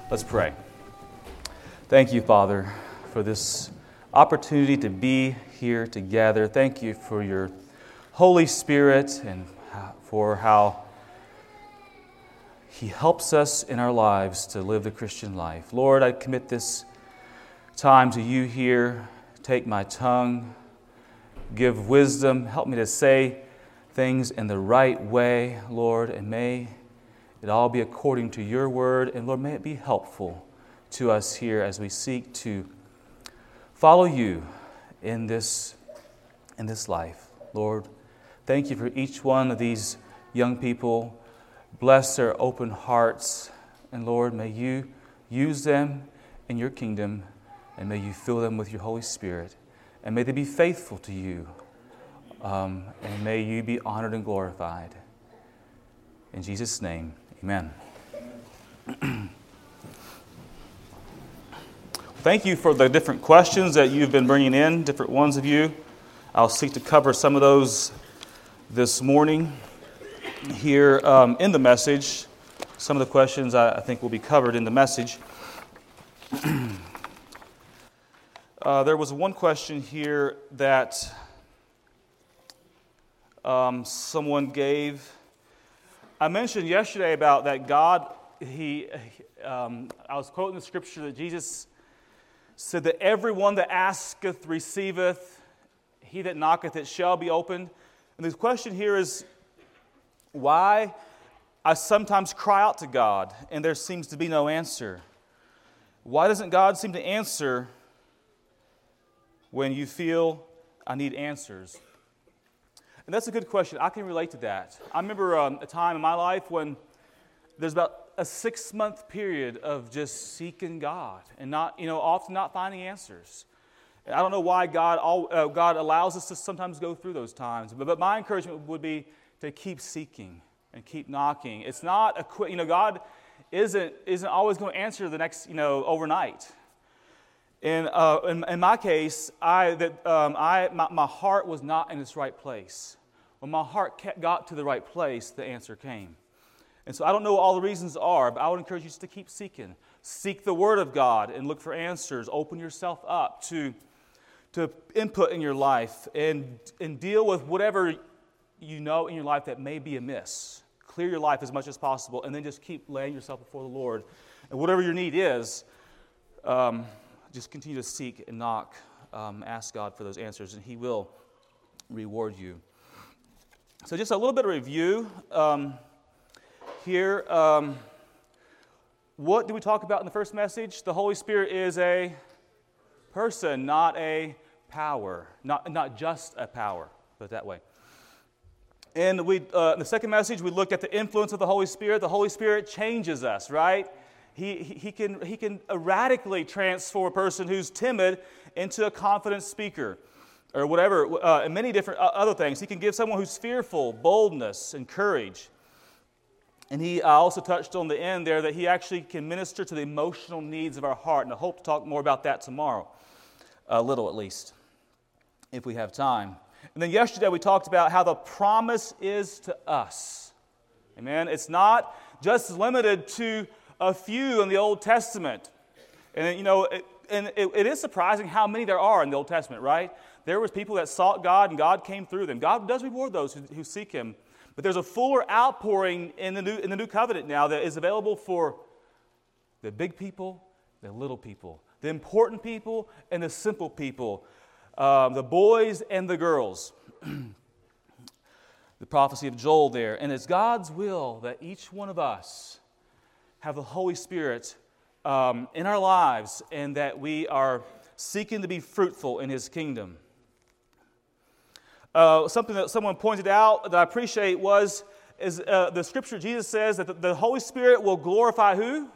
Let's pray. Thank you, Father, for this opportunity to be here together. Thank you for your Holy Spirit and for how He helps us in our lives to live the Christian life. Lord, I commit this time to you here. Take my tongue, give wisdom, help me to say things in the right way, Lord, and may it all be according to your word, and Lord, may it be helpful to us here as we seek to follow you in this life. Lord, thank you for each one of these young people. Bless their open hearts, and Lord, may you use them in your kingdom, and may you fill them with your Holy Spirit, and may they be faithful to you, and may you be honored and glorified. In Jesus' name, amen. Thank you for the different questions that you've been bringing in, different ones of you. I'll seek to cover some of those this morning here in the message. Some of the questions I think will be covered in the message. There was one question here that someone gave. I mentioned yesterday about that God, I was quoting the scripture that Jesus said that everyone that asketh receiveth, he that knocketh it shall be opened. And the question here is why I sometimes cry out to God and there seems to be no answer. Why doesn't God seem to answer when you feel I need answers? And that's a good question. I can relate to that. I remember a time in my life when there's about a 6-month period of just seeking God and often not finding answers. And I don't know why God allows us to sometimes go through those times. But my encouragement would be to keep seeking and keep knocking. It's not God isn't always going to answer the next overnight. And in my case, my heart was not in its right place. When my heart got to the right place, the answer came. And so I don't know what all the reasons are, but I would encourage you just to keep seeking. Seek the Word of God and look for answers. Open yourself up to input in your life and deal with whatever you know in your life that may be amiss. Clear your life as much as possible, and then just keep laying yourself before the Lord. And whatever your need is, just continue to seek and knock. Ask God for those answers, and He will reward you. So just a little bit of review here. What did we talk about in the first message? The Holy Spirit is a person, not a power. Not just a power, put it that way. And in the second message, we looked at the influence of the Holy Spirit. The Holy Spirit changes us, right? He can radically transform a person who's timid into a confident speaker or whatever, and many different other things. He can give someone who's fearful boldness and courage. And he also touched on the end there that he actually can minister to the emotional needs of our heart. And I hope to talk more about that tomorrow, a little at least, if we have time. And then yesterday we talked about how the promise is to us. Amen? It's not just limited to a few in the Old Testament. And it is surprising how many there are in the Old Testament, right? There was people that sought God and God came through them. God does reward those who seek Him. But there's a fuller outpouring in the new covenant now that is available for the big people, the little people, the important people and the simple people, the boys and the girls. The prophecy of Joel there. And it's God's will that each one of us have the Holy Spirit in our lives and that we are seeking to be fruitful in His kingdom. Something that someone pointed out that I appreciate is the scripture. Jesus says that the Holy Spirit will glorify who?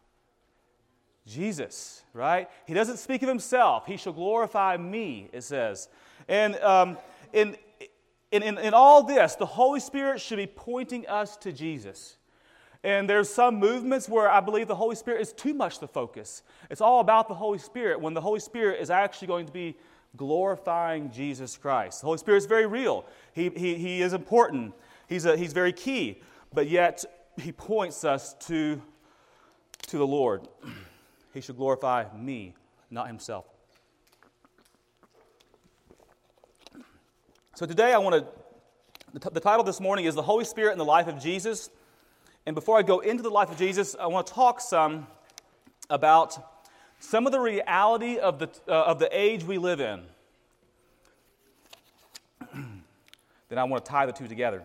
Jesus, right? He doesn't speak of Himself. He shall glorify me, it says. And in all this, the Holy Spirit should be pointing us to Jesus. And there's some movements where I believe the Holy Spirit is too much the focus. It's all about the Holy Spirit when the Holy Spirit is actually going to be glorifying Jesus Christ. The Holy Spirit is very real. He is important. He's very key. But yet, He points us to to the Lord. He should glorify me, not himself. So today the title this morning is The Holy Spirit in the Life of Jesus. And before I go into the life of Jesus, I want to talk some about some of the reality of the age we live in. Then I want to tie the two together.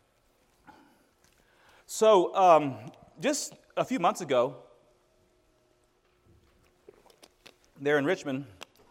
So, just a few months ago, there in Richmond,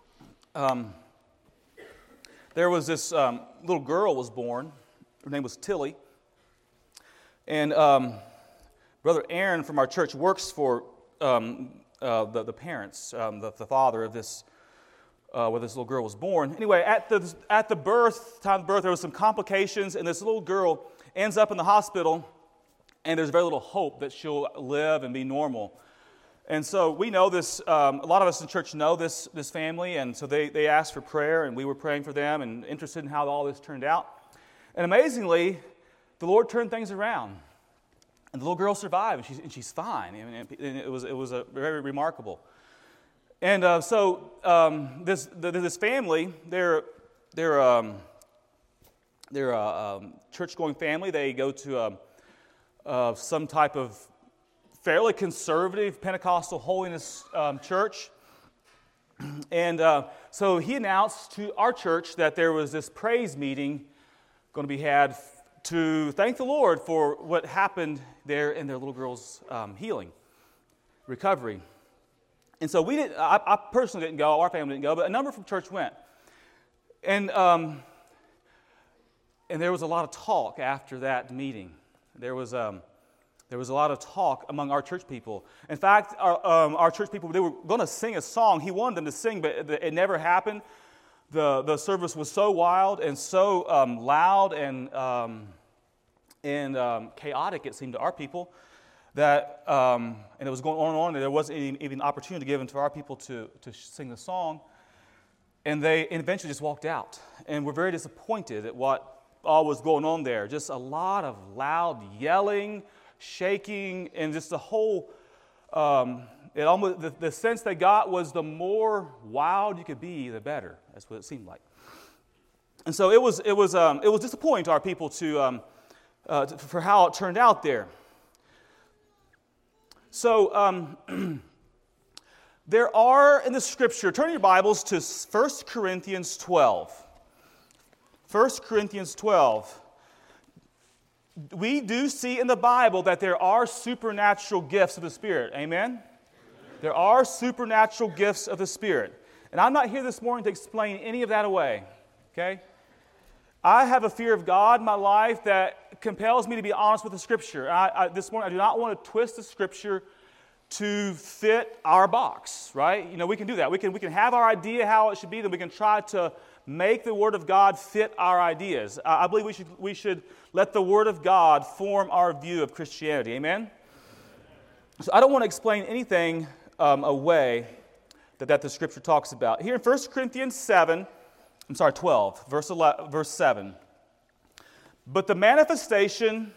there was this little girl was born. Her name was Tilly. And Brother Aaron from our church works for the parents, the father of this, where this little girl was born. Anyway, at the time of birth, there was some complications, and this little girl ends up in the hospital, and there's very little hope that she'll live and be normal. And so we know this, a lot of us in church know this family, and so they asked for prayer, and we were praying for them and interested in how all this turned out. And amazingly, the Lord turned things around. And the little girl survived, and she's fine. And it was a very remarkable. And so this family, they're a church-going family. They go to some type of fairly conservative Pentecostal holiness church. And so he announced to our church that there was this praise meeting going to be had to thank the Lord for what happened there in their little girl's healing, recovery. And so I personally didn't go, our family didn't go, but a number from church went. And there was a lot of talk after that meeting. There was a lot of talk among our church people. In fact, our church people, they were going to sing a song. He wanted them to sing, but it never happened. The service was so wild and so loud and chaotic, it seemed to our people, that and it was going on, and there wasn't even an opportunity given to our people to sing the song. And they eventually just walked out, and were very disappointed at what all was going on there. Just a lot of loud yelling, shaking, and just the whole. The sense they got was the more wild you could be, the better. That's what it seemed like. And so it was disappointing to our people for how it turned out there. So there are in the Scripture. Turn your Bibles to 1 Corinthians 12. 1 Corinthians 12. We do see in the Bible that there are supernatural gifts of the Spirit. Amen? There are supernatural gifts of the Spirit. And I'm not here this morning to explain any of that away. Okay? I have a fear of God in my life that compels me to be honest with the Scripture. This morning, I do not want to twist the Scripture to fit our box, right? You know, we can do that. We can have our idea how it should be, then we can try to make the Word of God fit our ideas. I believe we should let the Word of God form our view of Christianity. Amen? So I don't want to explain anything away that the Scripture talks about. Here in 1 Corinthians 12, verse 7. But the manifestation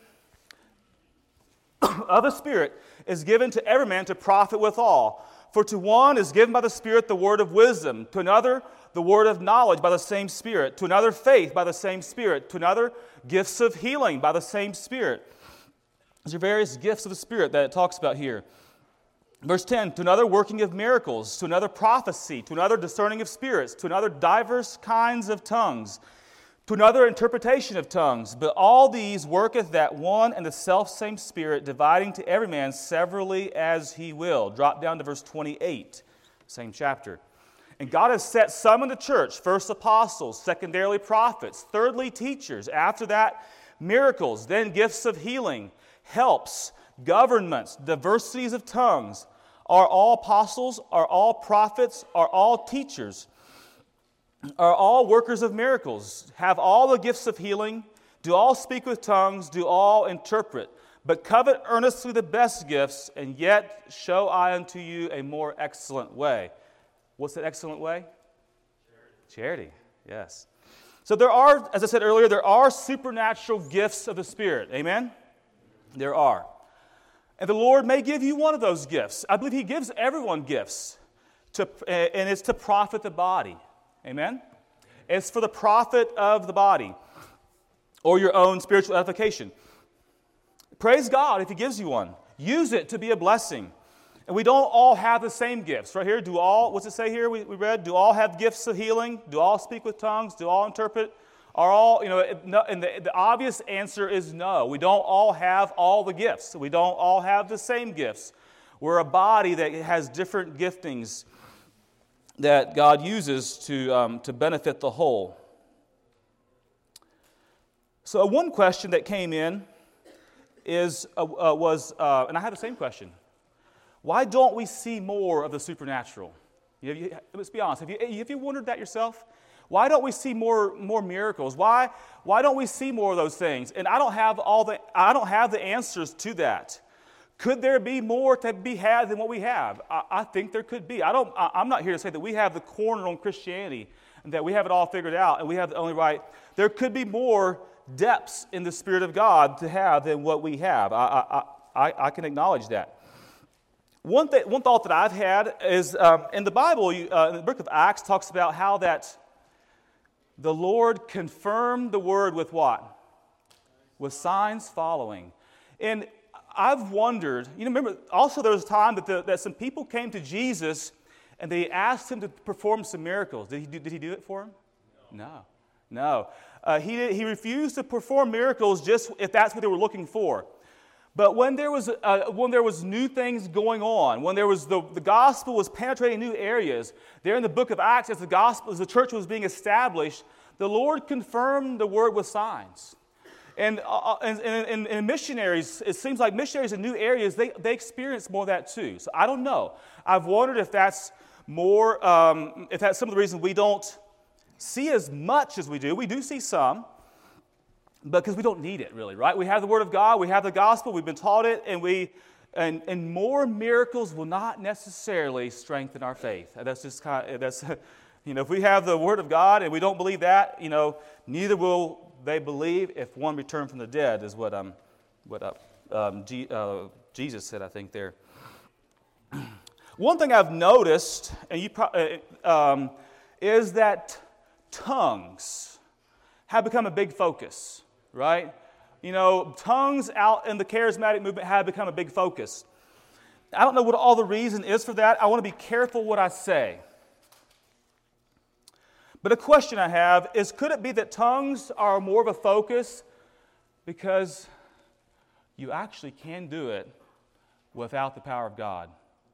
of the Spirit is given to every man to profit withal. For to one is given by the Spirit the word of wisdom, to another the word of knowledge by the same Spirit, to another faith by the same Spirit, to another gifts of healing by the same Spirit. These are various gifts of the Spirit that it talks about here. Verse 10, to another working of miracles, to another prophecy, to another discerning of spirits, to another diverse kinds of tongues, to another interpretation of tongues. But all these worketh that one and the selfsame Spirit, dividing to every man severally as he will. Drop down to verse 28, same chapter. And God has set some in the church, first apostles, secondarily prophets, thirdly teachers, after that miracles, then gifts of healing, helps, governments, diversities of tongues. Are all apostles? Are all prophets? Are all teachers? Are all workers of miracles? Have all the gifts of healing? Do all speak with tongues? Do all interpret? But covet earnestly the best gifts, and yet show I unto you a more excellent way. What's that excellent way? Charity, yes. So there are, as I said earlier, there are supernatural gifts of the Spirit. Amen? There are. And the Lord may give you one of those gifts. I believe He gives everyone gifts, and it's to profit the body. Amen? It's for the profit of the body or your own spiritual edification. Praise God if He gives you one. Use it to be a blessing. And we don't all have the same gifts. Right here, what's it say here? We read, do all have gifts of healing? Do all speak with tongues? Do all interpret? Are all, and the obvious answer is no. We don't all have all the gifts. We don't all have the same gifts. We're a body that has different giftings that God uses to benefit the whole. So one question that came in was, and I had the same question. Why don't we see more of the supernatural? Let's be honest. Have you wondered that yourself? Why don't we see more miracles? Why don't we see more of those things? And I don't have the answers to that. Could there be more to be had than what we have? I think there could be. I'm not here to say that we have the corner on Christianity and that we have it all figured out and we have the only right. There could be more depths in the Spirit of God to have than what we have. I can acknowledge that. One thought that I've had is in the Bible, in the book of Acts, talks about how that the Lord confirmed the word with what? With signs following. And I've wondered, remember, also there was a time that some people came to Jesus and they asked Him to perform some miracles. Did He do it for them? No. He refused to perform miracles just if that's what they were looking for. But when there was new things going on, when there was the gospel was penetrating new areas, there in the book of Acts, as the church was being established, the Lord confirmed the word with signs. And missionaries, it seems like missionaries in new areas, they experience more of that too. So I don't know. I've wondered if that's more, if that's some of the reasons we don't see as much as we do. We do see some. Because we don't need it, really, right? We have the Word of God, we have the gospel, we've been taught it, and more miracles will not necessarily strengthen our faith. That's just if we have the Word of God and we don't believe that, neither will they believe if one returned from the dead, is what Jesus said, I think there. One thing I've noticed, and is that tongues have become a big focus. Right? Tongues out in the charismatic movement have become a big focus. I don't know what all the reason is for that. I want to be careful what I say. But a question I have is, could it be that tongues are more of a focus because you actually can do it without the power of God?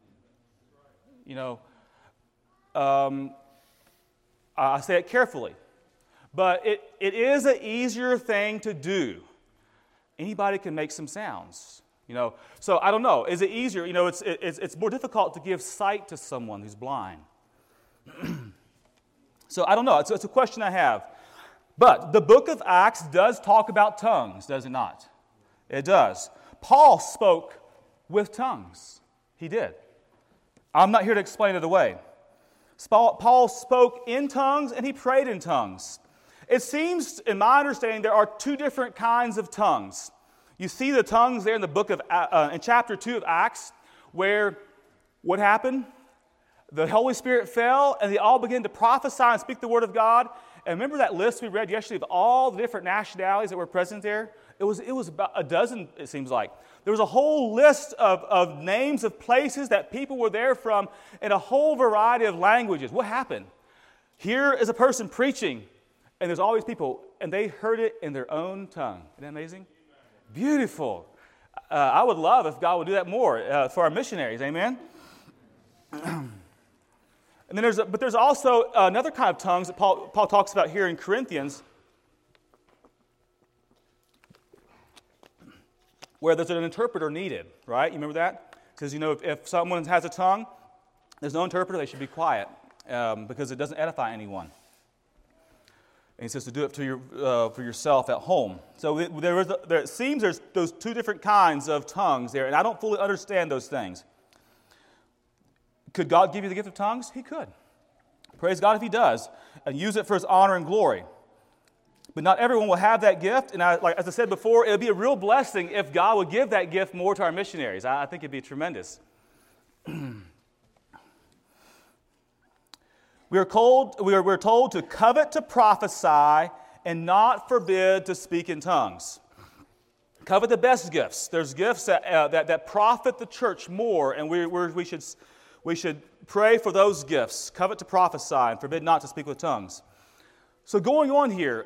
I say it carefully. But it is an easier thing to do. Anybody can make some sounds, So I don't know. Is it easier? It's more difficult to give sight to someone who's blind. So I don't know. It's a question I have. But the book of Acts does talk about tongues, does it not? It does. Paul spoke with tongues. He did. I'm not here to explain it away. Paul spoke in tongues and he prayed in tongues. It seems, in my understanding, there are two different kinds of tongues. You see the tongues there in the book of, in chapter 2 of Acts, where what happened? The Holy Spirit fell, and they all began to prophesy and speak the word of God. And remember that list we read yesterday of all the different nationalities that were present there? It was about a dozen, it seems like. There was a whole list of names of places that people were there from in a whole variety of languages. What happened? Here is a person preaching, and there's all these people, and they heard it in their own tongue. Isn't that amazing? Beautiful. I would love if God would do that more for our missionaries. Amen? And then there's also another kind of tongues that Paul talks about here in Corinthians, where there's an interpreter needed, right? You remember that? Because, if someone has a tongue, there's no interpreter, they should be quiet because it doesn't edify anyone. And he says to do it for yourself at home. So it seems there's those two different kinds of tongues there, and I don't fully understand those things. Could God give you the gift of tongues? He could. Praise God if He does, and use it for His honor and glory. But not everyone will have that gift. And as I said before, it would be a real blessing if God would give that gift more to our missionaries. I think it'd be tremendous. We're told to covet to prophesy and not forbid to speak in tongues. Covet the best gifts. There's gifts that profit the church more, and we should pray for those gifts. Covet to prophesy and forbid not to speak with tongues. So going on here,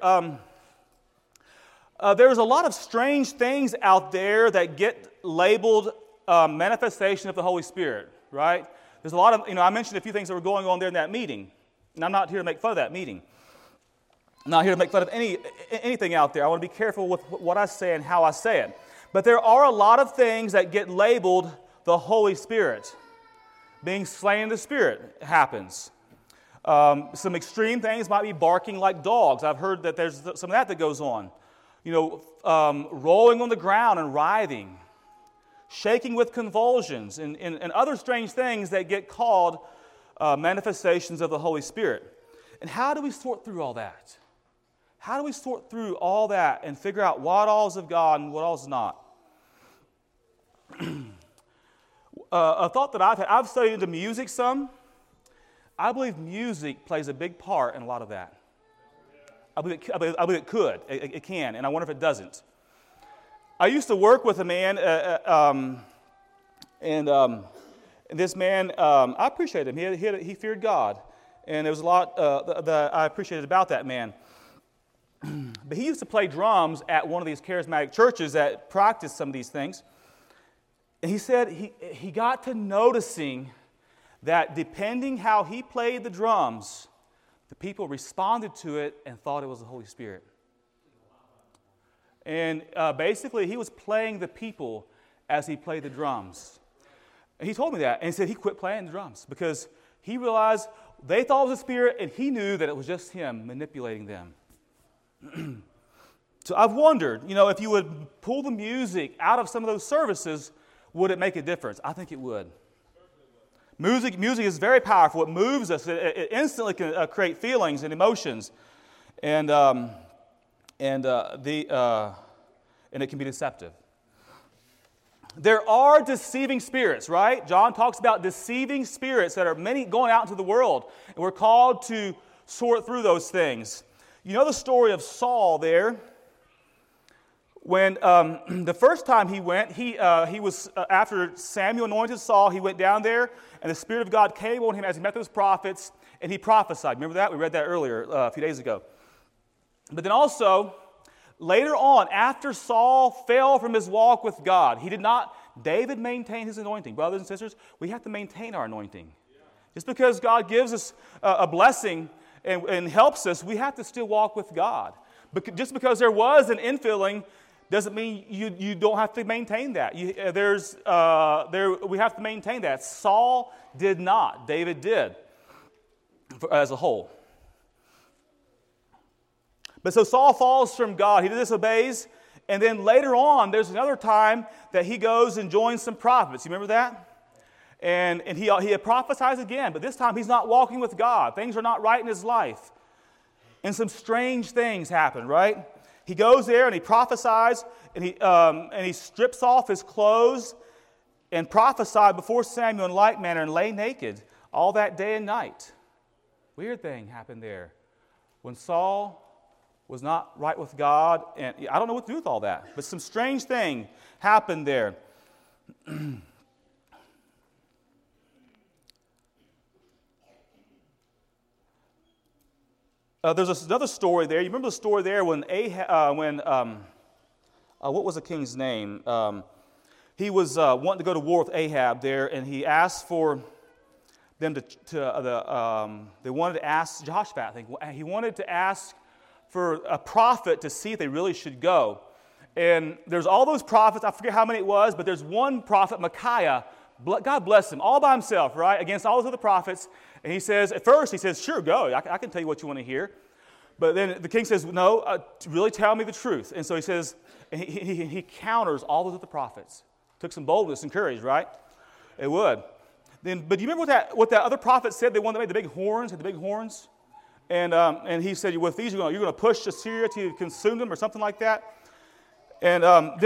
there's a lot of strange things out there that get labeled manifestation of the Holy Spirit, right? There's a lot of, I mentioned a few things that were going on there in that meeting, and I'm not here to make fun of that meeting. I'm not here to make fun of anything out there. I want to be careful with what I say and how I say it. But there are a lot of things that get labeled the Holy Spirit. Being slain in the Spirit happens. Some extreme things might be barking like dogs. I've heard that there's some of that goes on. Rolling on the ground and writhing, shaking with convulsions, and other strange things that get called manifestations of the Holy Spirit. And how do we sort through all that? How do we sort through all that and figure out what all is of God and what all is not? A thought that I've had, I've studied into music some. I believe music plays a big part in a lot of that. I believe it could. It can, and I wonder if it doesn't. I used to work with a man, and this man, I appreciated him. He feared God, and there was a lot that I appreciated about that man. But he used to play drums at one of these charismatic churches that practiced some of these things. And he said he got to noticing that depending how he played the drums, the people responded to it and thought it was the Holy Spirit. And basically, he was playing the people as he played the drums. And he told me that, and he said he quit playing the drums because he realized they thought it was the Spirit, and he knew that it was just him manipulating them. So I've wondered, if you would pull the music out of some of those services, would it make a difference? I think it would. Music is very powerful. It moves us. It instantly can create feelings and emotions, and it can be deceptive. There are deceiving spirits, right? John talks about deceiving spirits that are many going out into the world, and we're called to sort through those things. You know the story of Saul there. When the first time he went, he was after Samuel anointed Saul. He went down there, and the Spirit of God came on him as he met those prophets, and he prophesied. Remember that? We read that earlier a few days ago. But then also, later on, after Saul fell from his walk with God, David maintained his anointing. Brothers and sisters, we have to maintain our anointing. Just because God gives us a blessing and helps us, we have to still walk with God. But just because there was an infilling doesn't mean you don't have to maintain that. We have to maintain that. Saul did not. David did, as a whole. But so Saul falls from God. He disobeys. And then later on, there's another time that he goes and joins some prophets. You remember that? And he prophesies again. But this time, he's not walking with God. Things are not right in his life. And some strange things happen, right? He goes there and he prophesies, and he strips off his clothes and prophesied before Samuel in like manner and lay naked all that day and night. Weird thing happened there. When Saul was not right with God, and I don't know what to do with all that, but some strange thing happened there. There's another story there. You remember the story there when what was the king's name? He was wanting to go to war with Ahab there, and he asked for them they wanted to ask Jehoshaphat, I think. He wanted to ask for a prophet to see if they really should go. And there's all those prophets, I forget how many it was, but there's one prophet, Micaiah, God bless him, all by himself, right, against all those other prophets. And he says, at first, he says, sure, go. I can tell you what you want to hear. But then the king says, no, really tell me the truth. And so he says, he counters all those other prophets. Took some boldness and courage, right? It would. But do you remember what that other prophet said? The one that made the big horns, had the big horns? And he said, with these, you're going to push Assyria to consume them or something like that. And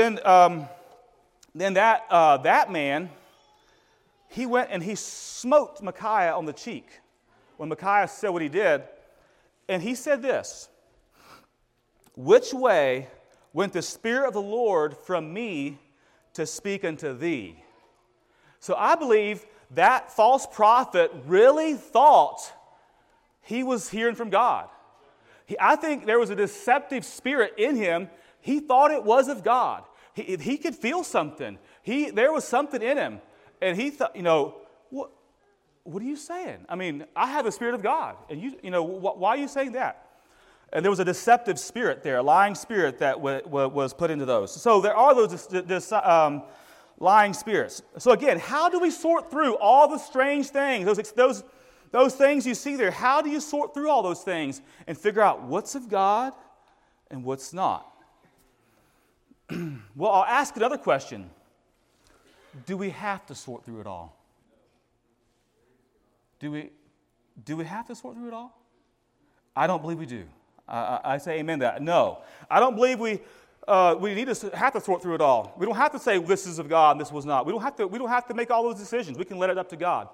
then that man, he went and he smote Micaiah on the cheek when Micaiah said what he did. And he said this, which way went the Spirit of the Lord from me to speak unto thee? So I believe that false prophet really thought he was hearing from God. I think there was a deceptive spirit in him. He thought it was of God. He could feel something. There was something in him. And he thought, what are you saying? I mean, I have the Spirit of God. And why are you saying that? And there was a deceptive spirit there, a lying spirit that was put into those. So there are those lying spirits. So again, how do we sort through all the strange things, those things you see there? How do you sort through all those things and figure out what's of God and what's not? Well, I'll ask another question. Do we have to sort through it all? Do we have to sort through it all? I don't believe we do. I say amen to that. No. I don't believe we need to have to sort through it all. We don't have to say this is of God and this was not. We don't have to make all those decisions. We can let it up to God.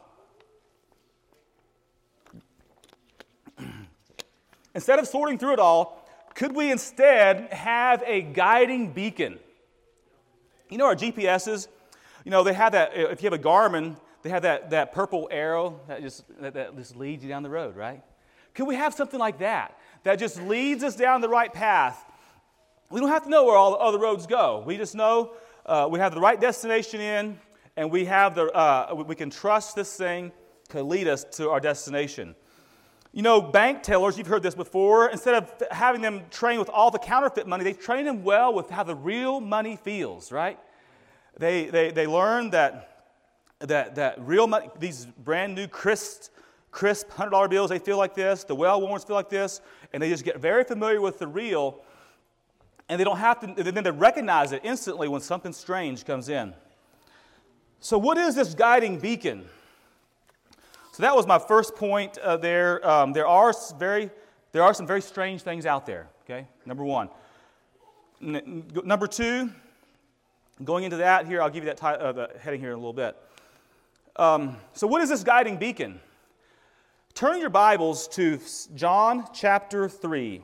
Instead of sorting through it all, could we instead have a guiding beacon? Our GPSs, they have that, if you have a Garmin, they have that purple arrow that just leads you down the road, right? Could we have something like that just leads us down the right path? We don't have to know where all the other roads go. We just know we have the right destination in, and we can trust this thing to lead us to our destination. Bank tellers, you've heard this before, instead of having them train with all the counterfeit money, they train them well with how the real money feels, right? They learn that real money, these brand new crisp $100 bills, they feel like this, the well-worn ones feel like this, and they just get very familiar with the real, and they don't have to, then they recognize it instantly when something strange comes in. So what is this guiding beacon? So that was my first point there. There are some very strange things out there, okay? Number one. Number two, going into that here, I'll give you that the heading here in a little bit. So what is this guiding beacon? Turn your Bibles to John chapter 3.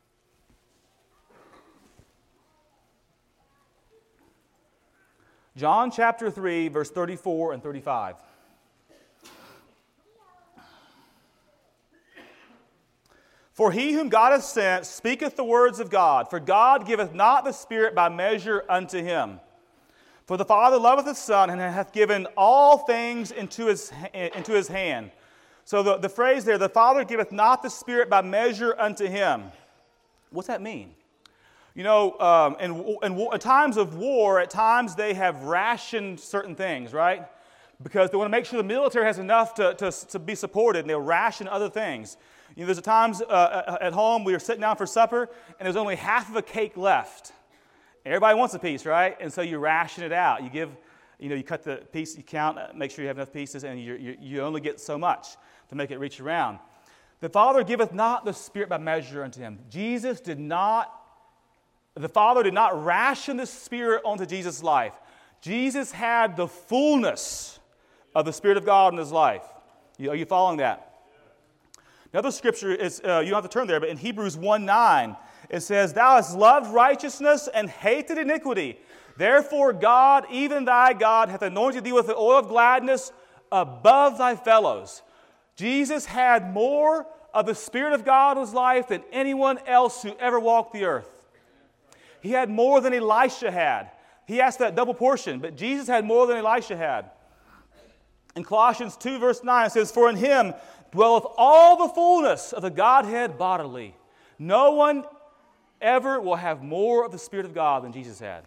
John chapter 3, verse 34 and 35. For he whom God hath sent speaketh the words of God. For God giveth not the Spirit by measure unto him. For the Father loveth the Son, and hath given all things into his hand. So the phrase there, the Father giveth not the Spirit by measure unto him. What's that mean? In times of war, at times they have rationed certain things, right? Because they want to make sure the military has enough to be supported, and they'll ration other things. There's times at home we were sitting down for supper, and there's only half of a cake left. Everybody wants a piece, right? And so you ration it out. You give, you cut the piece, you count, make sure you have enough pieces, and you only get so much to make it reach around. The Father giveth not the Spirit by measure unto him. The Father did not ration the Spirit onto Jesus' life. Jesus had the fullness of the Spirit of God in his life. Are you following that? Another scripture is, you don't have to turn there, but in Hebrews 1:9, it says, Thou hast loved righteousness and hated iniquity. Therefore God, even thy God, hath anointed thee with the oil of gladness above thy fellows. Jesus had more of the Spirit of God in his life than anyone else who ever walked the earth. He had more than Elisha had. He asked that double portion, but Jesus had more than Elisha had. In Colossians 2, verse 9, it says, For in him dwelleth all the fullness of the Godhead bodily. No one ever will have more of the Spirit of God than Jesus had.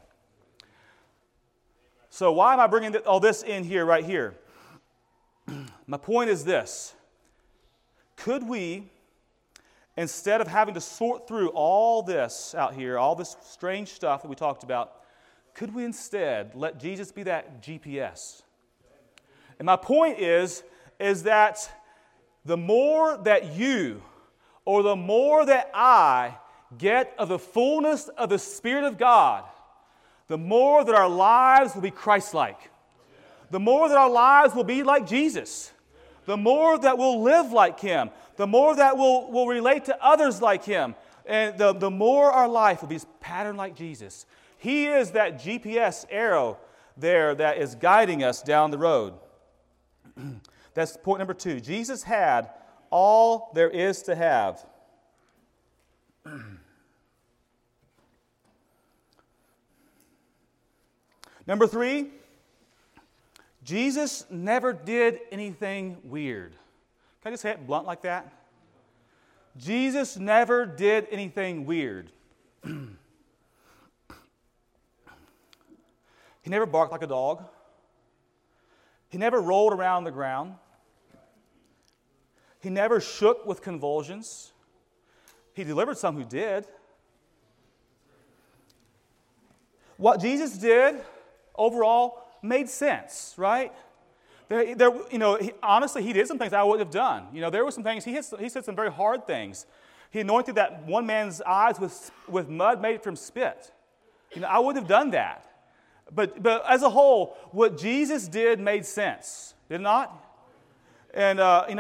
So why am I bringing all this in here, right here? My point is this. Could we, instead of having to sort through all this out here, all this strange stuff that we talked about, could we instead let Jesus be that GPS? And my point is that the more that you or the more that I get of the fullness of the Spirit of God, the more that our lives will be Christ-like. The more that our lives will be like Jesus. The more that we'll live like Him. The more that we'll relate to others like Him. And the more our life will be patterned like Jesus. He is that GPS arrow there that is guiding us down the road. That's point number 2. Jesus had all there is to have. Number 3, Jesus never did anything weird. Can I just say it blunt like that? Jesus never did anything weird. He never barked like a dog. He never rolled around the ground. He never shook with convulsions. He delivered some who did. What Jesus did overall made sense, right? Honestly, he did some things I wouldn't have done. There were some things, he said some very hard things. He anointed that one man's eyes with mud made from spit. I wouldn't have done that. But as a whole, what Jesus did made sense, did it not? And,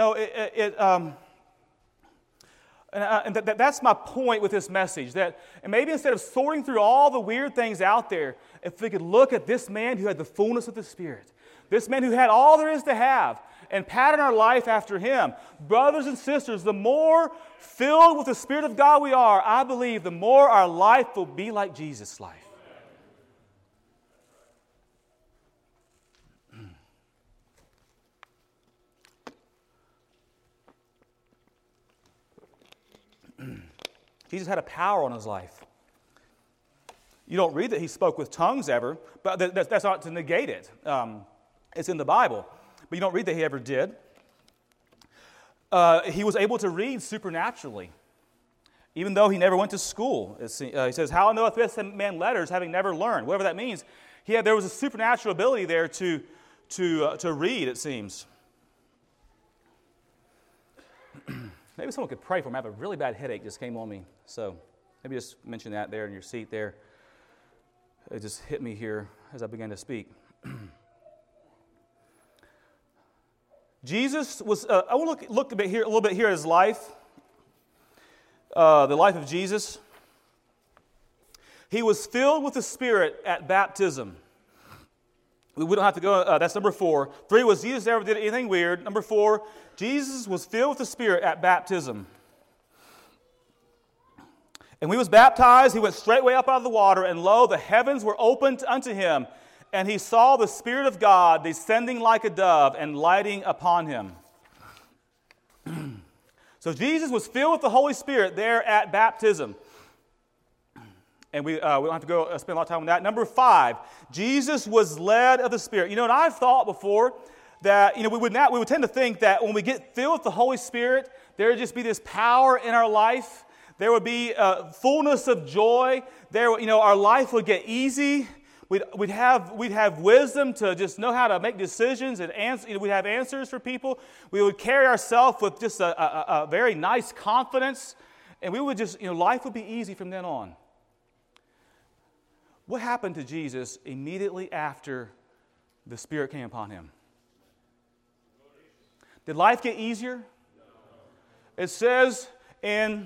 that's my point with this message. And maybe instead of sorting through all the weird things out there, if we could look at this man who had the fullness of the Spirit, this man who had all there is to have, and pattern our life after him. Brothers and sisters, the more filled with the Spirit of God we are, I believe the more our life will be like Jesus' life. Jesus had a power on his life. You don't read that he spoke with tongues ever, but that's not to negate it. It's in the Bible, but you don't read that he ever did. He was able to read supernaturally, even though he never went to school. He says, "How knoweth this man letters, having never learned?" Whatever that means. There was a supernatural ability there to read, it seems. Maybe someone could pray for me. I have a really bad headache just came on me. So maybe just mention that there in your seat there. It just hit me here as I began to speak. Jesus was, I want to look a little bit here at his life, the life of Jesus. He was filled with the Spirit at baptism. We don't have to go, that's number 4. 3 was Jesus never did anything weird. Number 4, Jesus was filled with the Spirit at baptism. And when he was baptized, he went straightway up out of the water, and lo, the heavens were opened unto him, and he saw the Spirit of God descending like a dove and lighting upon him. So Jesus was filled with the Holy Spirit there at baptism. And we don't have to go spend a lot of time on that. Number 5, Jesus was led of the Spirit. And I've thought before that we would tend to think that when we get filled with the Holy Spirit, there would just be this power in our life. There would be fullness of joy. Our life would get easy. We'd have wisdom to just know how to make decisions and we'd have answers for people. We would carry ourselves with just a very nice confidence, and we would just life would be easy from then on. What happened to Jesus immediately after the Spirit came upon him? Did life get easier? It says in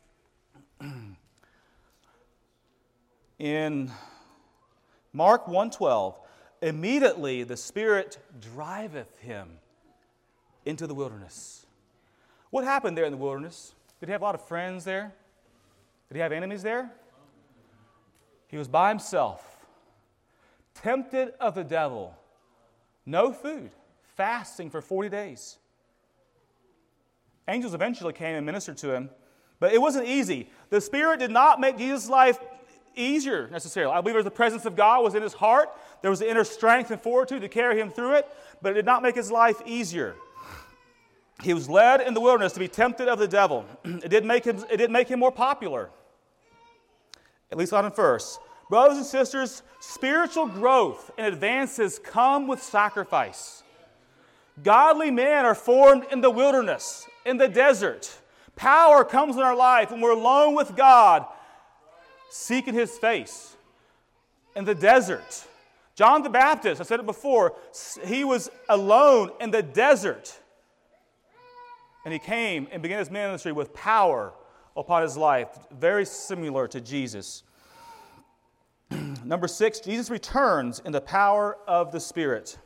Mark 1:12, immediately the Spirit driveth him into the wilderness. What happened there in the wilderness? Did he have a lot of friends there? Did he have enemies there? He was by himself, tempted of the devil, no food, fasting for 40 days. Angels eventually came and ministered to him, but it wasn't easy. The Spirit did not make Jesus' life easier necessarily. I believe the presence of God was in his heart. There was the inner strength and fortitude to carry him through it, but it did not make his life easier. He was led in the wilderness to be tempted of the devil. It didn't make him more popular, at least not at first. Brothers and sisters, spiritual growth and advances come with sacrifice. Godly men are formed in the wilderness, in the desert, Power comes in our life when we're alone with God, seeking His face. In the desert, John the Baptist, I said it before, he was alone in the desert. And he came and began his ministry with power upon his life, very similar to Jesus. Number 6, Jesus returns in the power of the Spirit.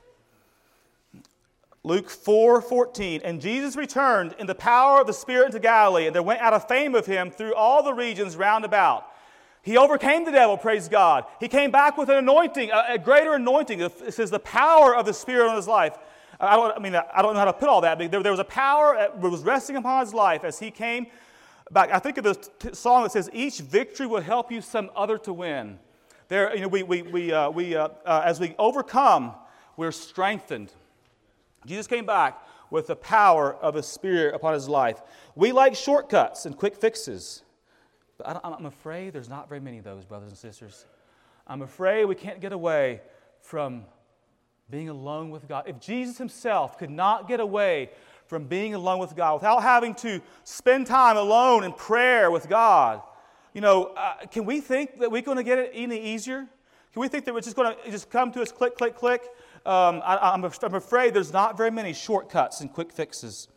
Luke 4:14, and Jesus returned in the power of the Spirit into Galilee, and there went out a fame of him through all the regions round about. He overcame the devil, praise God. He came back with an anointing, a greater anointing. It says the power of the Spirit on his life. I don't know how to put all that, but there was a power that was resting upon his life as he came back. I think of the song that says, each victory will help you some other to win. There, as we overcome, we're strengthened. Jesus came back with the power of His Spirit upon His life. We like shortcuts and quick fixes. But I'm afraid there's not very many of those, brothers and sisters. I'm afraid we can't get away from being alone with God. If Jesus Himself could not get away from being alone with God without having to spend time alone in prayer with God, can we think that we're going to get it any easier? Can we think that we're just going to just come to us click, click, click? I'm afraid there's not very many shortcuts and quick fixes.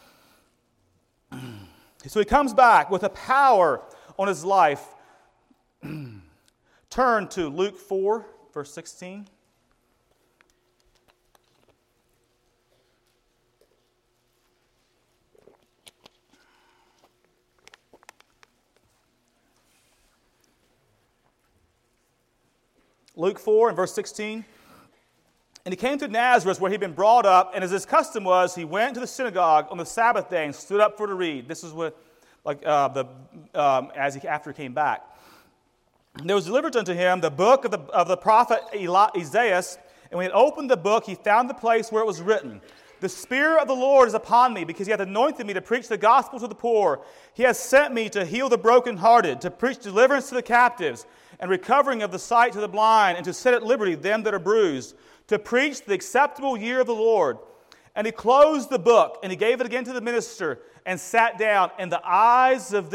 So He comes back with a power on His life. Turn to Luke 4, verse 16. Luke 4 and verse 16. And he came to Nazareth where he'd been brought up, and as his custom was, he went to the synagogue on the Sabbath day and stood up for to read. This is what, after he came back. And there was delivered unto him the book of the prophet Isaiah, and when he had opened the book, he found the place where it was written, the Spirit of the Lord is upon me, because He hath anointed me to preach the gospel to the poor. He has sent me to heal the brokenhearted, to preach deliverance to the captives, and recovering of the sight to the blind, and to set at liberty them that are bruised, to preach the acceptable year of the Lord. And he closed the book, and he gave it again to the minister, and sat down. And the eyes of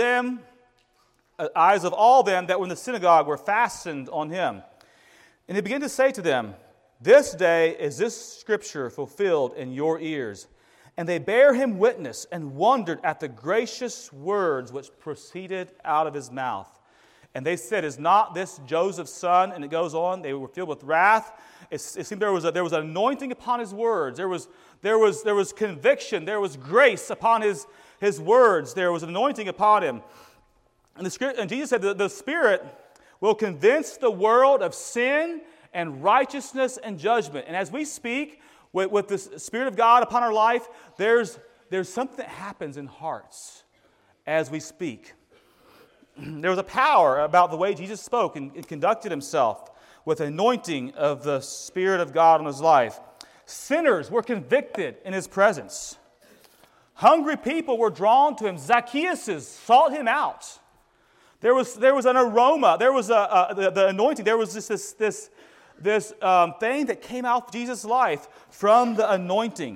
all them that were in the synagogue were fastened on him. And he began to say to them, this day is this scripture fulfilled in your ears. And they bare him witness, and wondered at the gracious words which proceeded out of his mouth. And they said, is not this Joseph's son? And it goes on. They were filled with wrath. It seemed there was an anointing upon his words. There was conviction. There was grace upon his words. There was an anointing upon him. And Jesus said that the Spirit will convince the world of sin and righteousness and judgment. And as we speak with the Spirit of God upon our life, there's something that happens in hearts as we speak. There was a power about the way Jesus spoke and conducted himself with anointing of the Spirit of God on his life. Sinners were convicted in his presence. Hungry people were drawn to him. Zacchaeus sought him out. There was an aroma. There was the anointing. There was this thing that came out of Jesus' life from the anointing.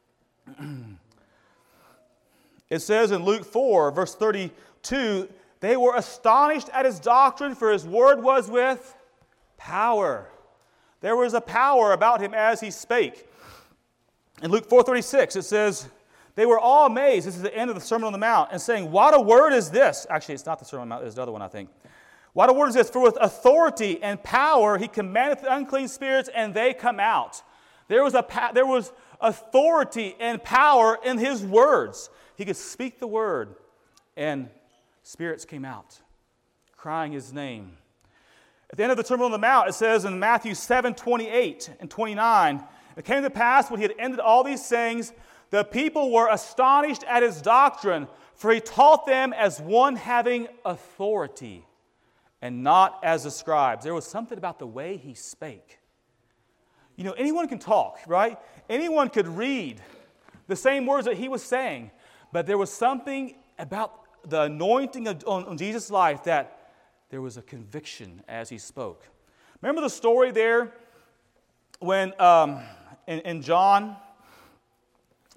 It says in Luke 4, verse 32, they were astonished at his doctrine, for his word was with power. There was a power about him as he spake. In Luke 4:36, it says, they were all amazed. This is the end of the Sermon on the Mount, and saying, what a word is this? Actually, it's not the Sermon on the Mount. It's the other one, I think. What a word is this? For with authority and power he commandeth the unclean spirits, and they come out. There was authority and power in his words. He could speak the word, and spirits came out, crying his name. At the end of the Sermon on the Mount, it says in Matthew 7:28 and 29, it came to pass when he had ended all these things, the people were astonished at his doctrine, for he taught them as one having authority, and not as the scribes. There was something about the way he spake. You know, anyone can talk, right? Anyone could read the same words that he was saying, but there was something about the anointing on Jesus' life that there was a conviction as he spoke. Remember the story there when in John,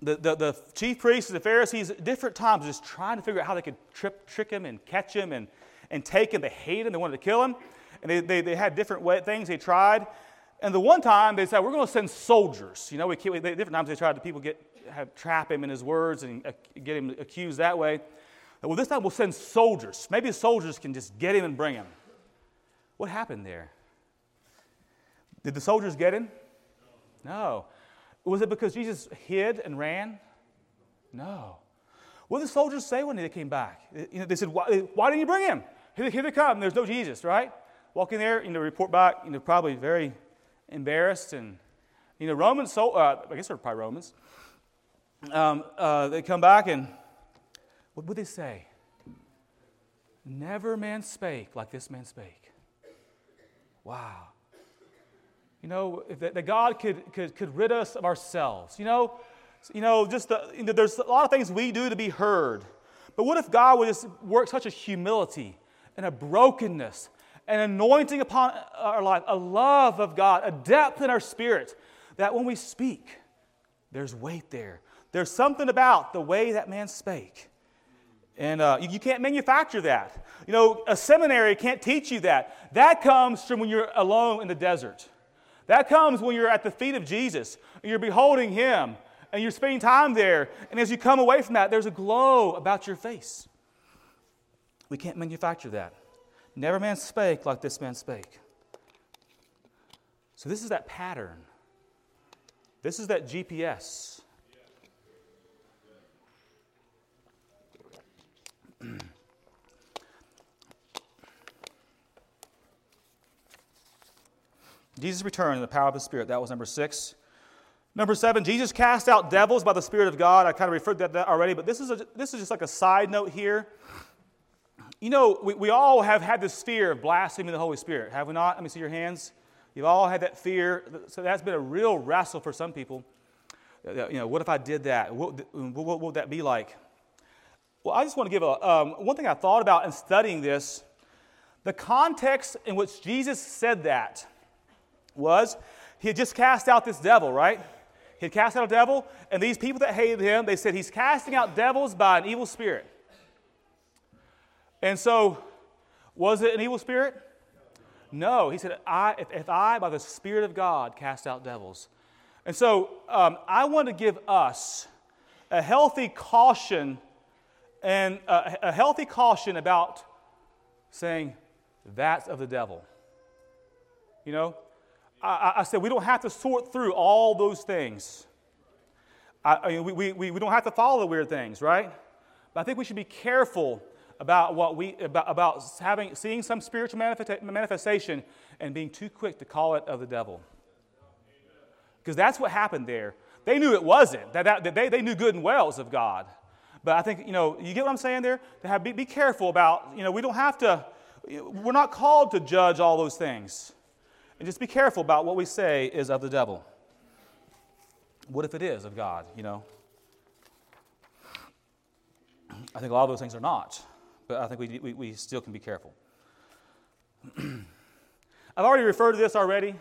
the chief priests and the Pharisees at different times just trying to figure out how they could trick him and catch him and take him. They hated him. They wanted to kill him. And they had different things they tried. And the one time they said, we're going to send soldiers. You know, different times they tried to trap him in his words and get him accused that way. Well, this time we'll send soldiers. Maybe the soldiers can just get him and bring him. What happened there? Did the soldiers get him? No. Was it because Jesus hid and ran? No. What did the soldiers say when they came back? They said, why didn't you bring him? Here they come. There's no Jesus, right? Walk in there, report back, probably very embarrassed. And, Romans, I guess they're probably Romans. They come back and what would they say? Never man spake like this man spake. Wow. That God could rid us of ourselves. There's a lot of things we do to be heard. But what if God would just work such a humility and a brokenness, an anointing upon our life, a love of God, a depth in our spirit, that when we speak, there's weight there. There's something about the way that man spake. And you can't manufacture that. A seminary can't teach you that. That comes from when you're alone in the desert. That comes when you're at the feet of Jesus, and you're beholding Him, and you're spending time there. And as you come away from that, there's a glow about your face. We can't manufacture that. Never man spake like this man spake. So this is that pattern. This is that GPS. Jesus returned in the power of the Spirit. That was number 6. Number 7, Jesus cast out devils by the Spirit of God. I kind of referred to that already, but this is just like a side note here. We all have had this fear of blaspheming the Holy Spirit, have we not? Let me see your hands. You've all had that fear. So that's been a real wrestle for some people. What if I did that? What would that be like? Well, I just want to give one thing I thought about in studying this. The context in which Jesus said that was he had just cast out this devil, right? He had cast out a devil, and these people that hated him, they said he's casting out devils by an evil spirit. And so, was it an evil spirit? No. He said, if I, by the Spirit of God, cast out devils. And so, I want to give us a healthy caution and a healthy caution about saying, that's of the devil. I said we don't have to sort through all those things. We don't have to follow the weird things, right? But I think we should be careful about seeing some spiritual manifestation and being too quick to call it of the devil. Because that's what happened there. They knew it wasn't. They knew good and well it was of God. But I think, you get what I'm saying there? Be careful about, we don't have to, we're not called to judge all those things. And just be careful about what we say is of the devil. What if it is of God, I think a lot of those things are not. But I think we still can be careful. I've already referred to this already.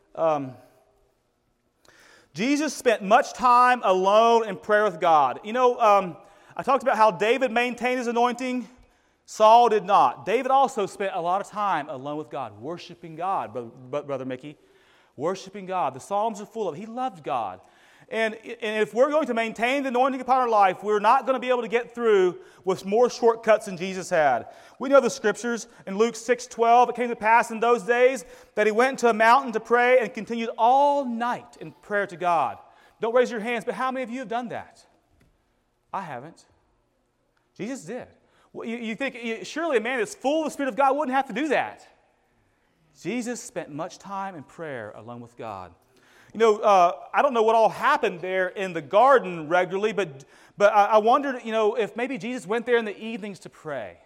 Jesus spent much time alone in prayer with God. I talked about how David maintained his anointing. Saul did not. David also spent a lot of time alone with God, worshiping God, Brother Mickey. Worshiping God. The Psalms are full of it. He loved God. And if we're going to maintain the anointing upon our life, we're not going to be able to get through with more shortcuts than Jesus had. We know the scriptures. In Luke 6:12, it came to pass in those days that he went to a mountain to pray and continued all night in prayer to God. Don't raise your hands, but how many of you have done that? I haven't. Jesus did. Well, you think, surely a man that's full of the Spirit of God wouldn't have to do that. Jesus spent much time in prayer alone with God. I don't know what all happened there in the garden regularly, but I wondered, if maybe Jesus went there in the evenings to pray.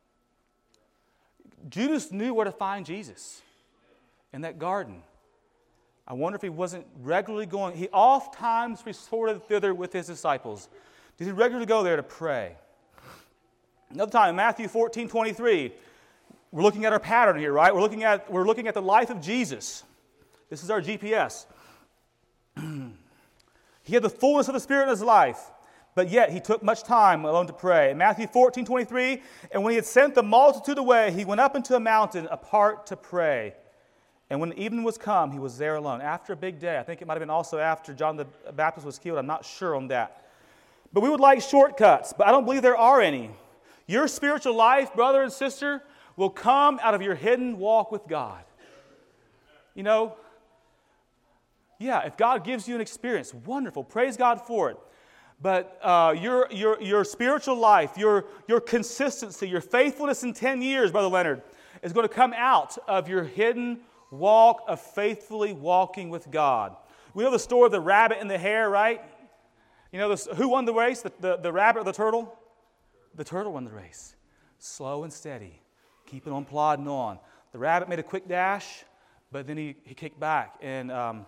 Judas knew where to find Jesus in that garden. I wonder if he wasn't regularly going. He oft times resorted thither with his disciples. Did he regularly go there to pray? Another time, Matthew 14:23, we're looking at our pattern here, right? We're looking at the life of Jesus. This is our GPS. He had the fullness of the Spirit in his life, but yet he took much time alone to pray. In Matthew 14:23, and when he had sent the multitude away, he went up into a mountain apart to pray. And when the evening was come, he was there alone. After a big day, I think it might have been also after John the Baptist was killed. I'm not sure on that. But we would like shortcuts, but I don't believe there are any. Your spiritual life, brother and sister, will come out of your hidden walk with God. You know, yeah, if God gives you an experience, wonderful. Praise God for it. But your spiritual life, your consistency, your faithfulness in 10 years, Brother Leonard, is going to come out of your hidden walk of faithfully walking with God. We know the story of the rabbit and the hare, right? You know, who won the race, the rabbit or the turtle? The turtle won the race. Slow and steady, keeping on plodding on. The rabbit made a quick dash, but then he kicked back and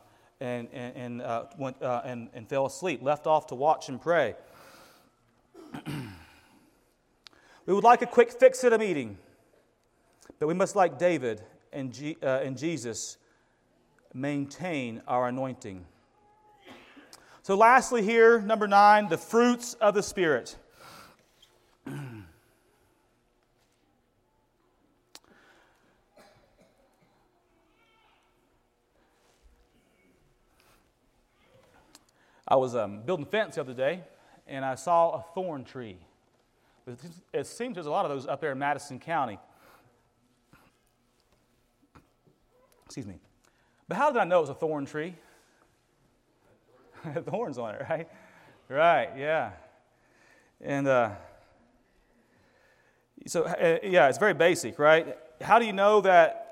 fell asleep, left off to watch and pray. We would like a quick fix at a meeting, but we must, like David and Jesus, maintain our anointing. So lastly here, number 9, the fruits of the Spirit. I was building a fence the other day, and I saw a thorn tree. It seems there's a lot of those up there in Madison County. Excuse me. But how did I know it was a thorn tree? Thorns on it, right? Right, yeah. And yeah, it's very basic, right? How do you know that...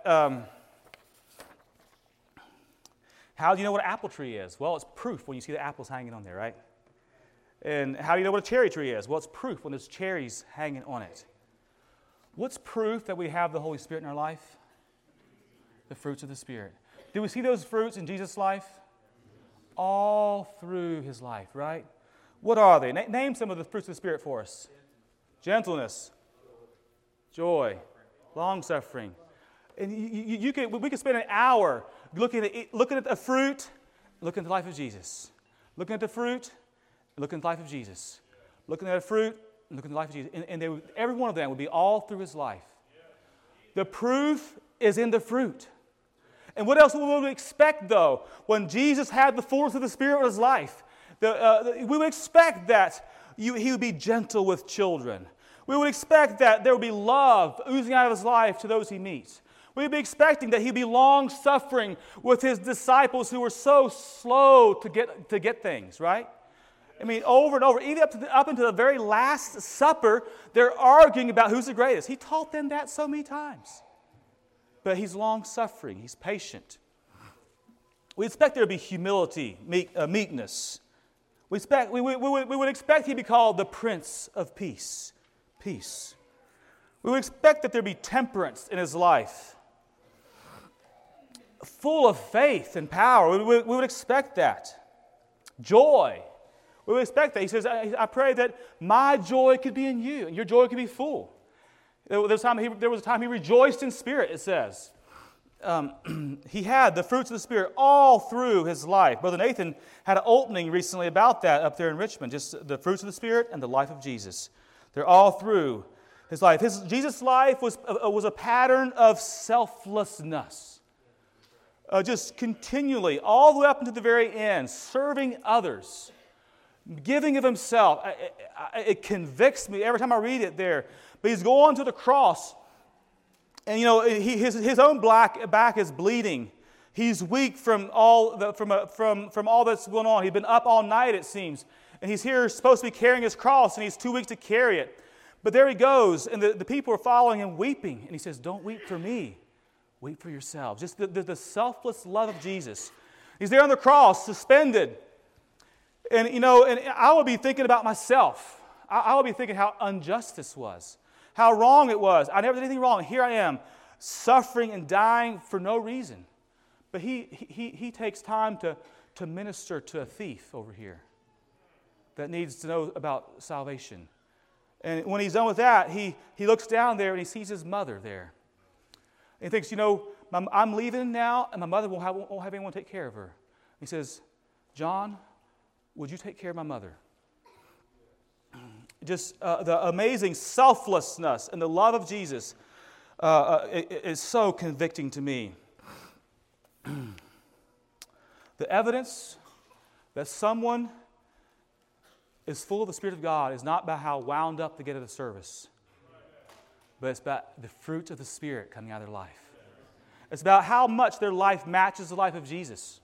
How do you know what an apple tree is? Well, it's proof when you see the apples hanging on there, right? And how do you know what a cherry tree is? Well, it's proof when there's cherries hanging on it. What's proof that we have the Holy Spirit in our life? The fruits of the Spirit. Do we see those fruits in Jesus' life? All through his life, right? What are they? Name some of the fruits of the Spirit for us. Gentleness, joy, long-suffering. And we could spend an hour looking at the fruit, looking at the life of Jesus. Looking at the fruit, looking at the life of Jesus. Looking at the fruit, looking at the life of Jesus. And every one of them would be all through his life. The proof is in the fruit. And what else would we expect, though, when Jesus had the fullness of the Spirit in his life? We would expect that he would be gentle with children. We would expect that there would be love oozing out of his life to those he meets. We'd be expecting that he'd be long-suffering with his disciples who were so slow to get things, right? I mean, over and over, even up into the very Last Supper, they're arguing about who's the greatest. He taught them that so many times. But he's long-suffering. He's patient. We expect there to be humility, meekness. We would expect he'd be called the Prince of Peace. Peace. We would expect that there'd be temperance in his life. Full of faith and power. We would expect that. Joy. We would expect that. He says, I pray that my joy could be in you and your joy could be full. There was a time he rejoiced in spirit, it says. He had the fruits of the Spirit all through his life. Brother Nathan had an opening recently about that up there in Richmond, just the fruits of the Spirit and the life of Jesus. They're all through his life. Jesus' life was a pattern of selflessness. Just continually, all the way up into the very end, serving others, giving of himself. It convicts me every time I read it there. But he's going to the cross, and you know his own back is bleeding. He's weak from all that's going on. He's been up all night, it seems, and he's here supposed to be carrying his cross, and he's too weak to carry it. But there he goes, and the people are following him, weeping, and he says, "Don't weep for me. Weep for yourselves." Just the selfless love of Jesus. He's there on the cross, suspended. And, and I would be thinking about myself. I would be thinking how unjust this was. How wrong it was. I never did anything wrong. Here I am, suffering and dying for no reason. But he takes time to minister to a thief over here that needs to know about salvation. And when he's done with that, he looks down there and he sees his mother there. And he thinks, I'm leaving now, and my mother won't have anyone take care of her. He says, "John, would you take care of my mother? Just the amazing selflessness and the love of Jesus is so convicting to me. The evidence that someone is full of the Spirit of God is not about how wound up they get at the service, but it's about the fruit of the Spirit coming out of their life. It's about how much their life matches the life of Jesus.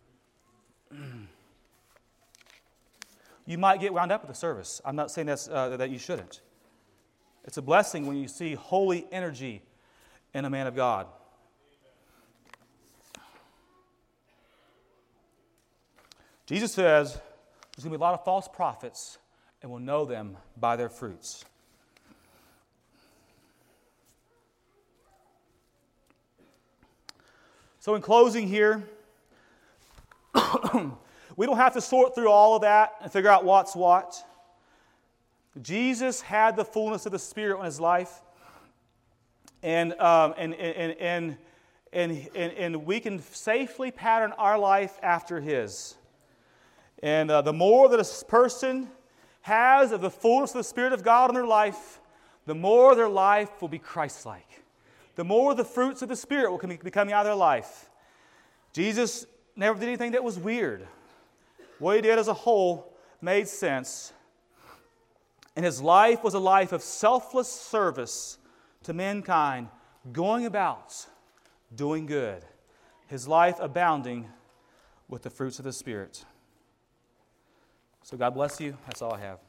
You might get wound up at the service. I'm not saying that you shouldn't. It's a blessing when you see holy energy in a man of God. Jesus says there's going to be a lot of false prophets, and we'll know them by their fruits. So in closing here, we don't have to sort through all of that and figure out what's what. Jesus had the fullness of the Spirit in his life, and we can safely pattern our life after his. And the more that a person has of the fullness of the Spirit of God in their life, the more their life will be Christ-like. The more the fruits of the Spirit will be coming out of their life. Jesus never did anything that was weird. What he did as a whole made sense. And his life was a life of selfless service to mankind, going about doing good. His life abounding with the fruits of the Spirit. So God bless you. That's all I have.